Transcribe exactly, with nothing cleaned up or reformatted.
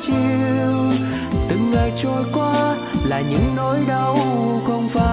chiều. Từng ngày trôi qua là những nỗi đau không phai.